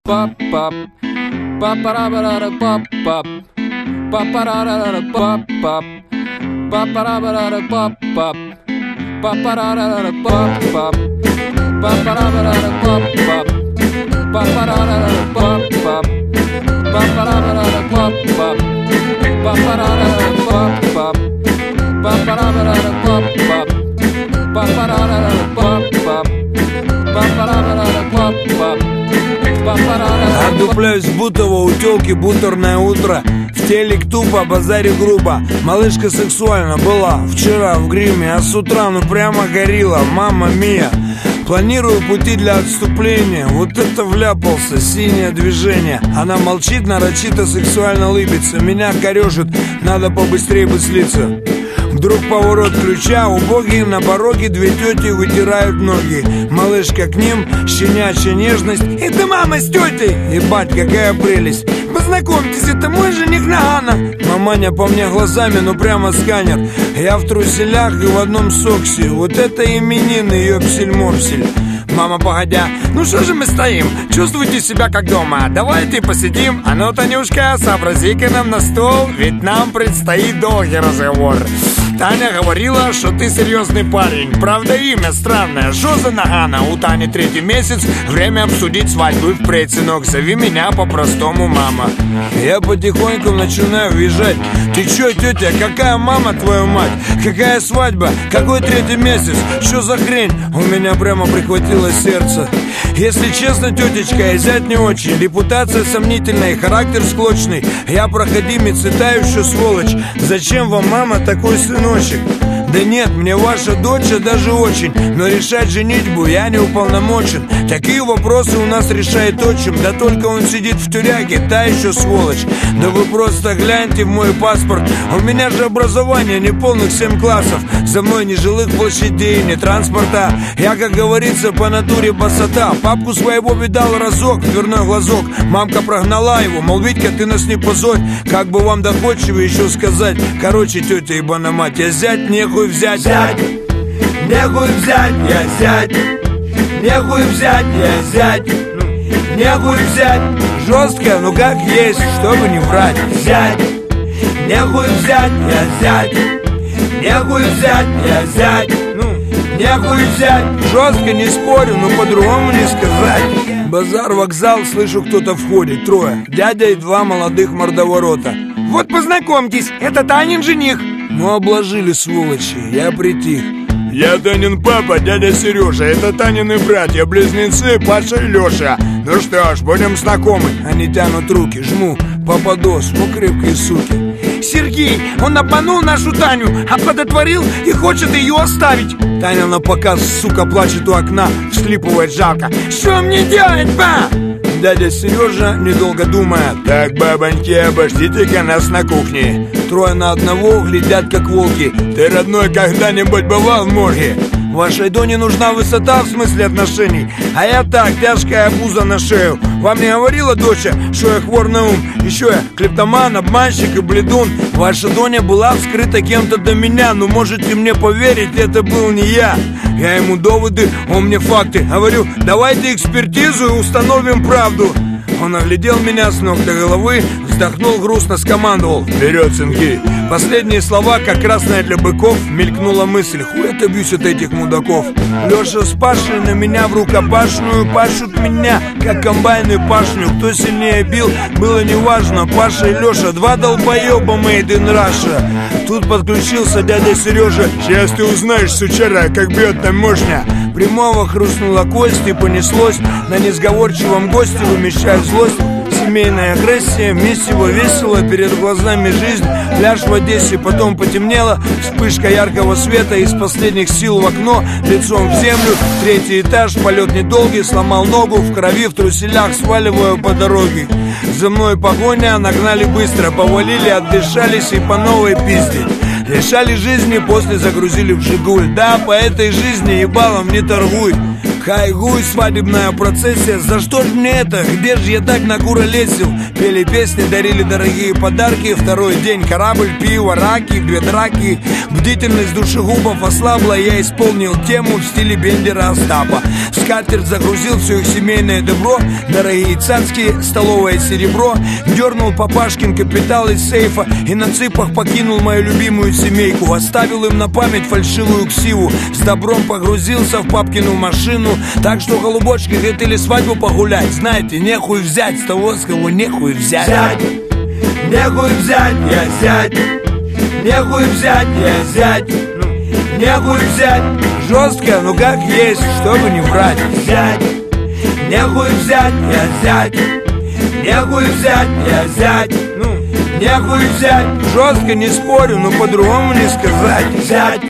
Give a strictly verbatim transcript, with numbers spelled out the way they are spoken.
pop pop Ba-ba-da-ba-da-da pop pop Ba-ba-da-da-da pop pop Ba-ba-da-ba-da-da pop pop Ba-ba-da-da-da pop pop Ba-ba-da-ba-da-da pop pop Ba-ba-da-da-da pop pop Ba-ba-da-ba-da-da pop pop Ba-ba-da-da-da pop pop Ba-ba-da-ba-da-da pop pop Ba-ba-da-da-da pop pop Ba-ba-da-ba-da-da pop pop. Отдупляюсь в Бутово, у тёлки бутерное утро. В телек тупо, базаре грубо. Малышка сексуально была вчера в гриме, а с утра ну прямо горила, мамма мия. Планирую пути для отступления. Вот это вляпался, синее движение. Она молчит, нарочито сексуально лыбится. Меня корёжит, надо побыстрее бы слиться. Вдруг поворот ключа, убогие на пороге две тети вытирают ноги. Малышка к ним, щенячья нежность. Это мама с тетей, ебать, какая прелесть. Познакомьтесь, это мой жених Нагана. Маманя по мне глазами, ну прямо сканер. Я в труселях и в одном соксе. Вот это именины, ёпсель-мопсель. Мама, погодя, ну что же мы стоим? Чувствуйте себя как дома. Давайте посидим. А ну, Танюшка, сообрази-ка нам на стол, ведь нам предстоит долгий разговор. Таня говорила, что ты серьезный парень. Правда, имя странное, Жоза Нагана. У Тани третий месяц, время обсудить свадьбу впредь, сынок. Зови меня по-простому мама. Я потихоньку начинаю въезжать. Ты чё, тетя, какая мама, твою мать? Какая свадьба? Какой третий месяц? Что за хрень? У меня прямо прихватило сердце. Если честно, тетечка, я зять не очень. Репутация сомнительная, характер склочный. Я проходимец и та еще сволочь. Зачем вам, мама, такой сыночек? Да нет, мне ваша дочь даже очень. Но решать женитьбу я не уполномочен. Такие вопросы у нас решает отчим. Да только он сидит в тюряге, та еще сволочь. Да вы просто гляньте в мой паспорт. У меня же образование неполных семь классов. За мной ни жилых площадей, ни транспорта. Я, как говорится, по натуре басота. Папку своего видал разок, дверной глазок. Мамка прогнала его, мол, Витька, ты нас не позорь. Как бы вам доходчиво еще сказать. Короче, тетя ебана мать, я зять, нехуй взять. Зять, нехуй взять, я зять. Нехуй взять, я зять. Нехуй взять. Жестко, ну как есть, чтобы не врать. Зять, нехуй взять, я зять. Нехуй взять, я зять. Нехуй взять. Жестко не спорю, но по-другому не сказать. Базар, вокзал, слышу, кто-то входит. Трое, дядя и два молодых мордоворота. Вот познакомьтесь, это Танин жених. Ну обложили, сволочи, я притих. Я Танин папа, дядя Сережа. Это Танины братья, близнецы Паша и Леша. Ну что ж, будем знакомы. Они тянут руки, жму, попадос, ну крепкие суки. Сергей, он обманул нашу Таню, оплодотворил и хочет ее оставить. Таня на показ, сука, плачет у окна, всхлипывает жалко. Что мне делать, ба? Дядя Сережа, недолго думая: так, бабоньки, обождите-ка нас на кухне. Трое на одного глядят, как волки. Ты, родной, когда-нибудь бывал в морге? Вашей Доне нужна высота в смысле отношений. А я так, тяжкая обуза на шею. Вам не говорила доча, что я хвор на ум? Еще я клептоман, обманщик и бледун. Ваша Доня была вскрыта кем-то до меня. Но можете мне поверить, это был не я. Я ему доводы, он мне факты. Говорю, давайте экспертизу и установим правду. Он оглядел меня с ног до головы, вздохнул грустно, скомандовал: вперед, сынки! Последние слова, как красная для быков, мелькнула мысль: хуй отобьюсь от этих мудаков. Леша с Пашей на меня в рукопашную пашут меня, как комбайны пашню. Кто сильнее бил, было неважно. Паша и Леша, два долбоеба made in Russia. Тут подключился дядя Сережа. Сейчас ты узнаешь, сучара, как бьет там мощно. Прямого хрустнула кость и понеслось. На несговорчивом госте вымещая злость. Семейная агрессия, месиво весело, перед глазами жизнь. Пляж в Одессе, потом потемнело. Вспышка яркого света, из последних сил в окно, лицом в землю. Третий этаж, полет недолгий, сломал ногу. В крови, в труселях, сваливаю по дороге. За мной погоня, нагнали быстро. Повалили, отдышались и по новой пизде. Лишали жизни, после загрузили в Жигуль. Да, по этой жизни ебалом не торгуй. Хайгуй, свадебная процессия. За что ж мне это? Где же я так накуролесил? Пели песни, дарили дорогие подарки. Второй день корабль, пиво, раки, две драки. Бдительность душегубов ослабла. Я исполнил тему в стиле Бендера Остапа. В скатерть загрузил все их семейное добро. Дорогие цацки, столовое серебро. Дернул папашкин капитал из сейфа и на цыпах покинул мою любимую семейку. Оставил им на память фальшивую ксиву. С добром погрузился в папкину машину. Так что, голубочки, хотели свадьбу погулять. Знаете, нехуй взять с того, с кого нехуй взять. Зять, нехуй взять, я зять. Нехуй взять, я зять. Нехуй взять. Жестко, ну как есть, чтобы не врать. Зять, нехуй взять, я зять. Нехуй взять, я зять. Ну, нехуй взять. Жестко не спорю, но по-другому не сказать. Зять,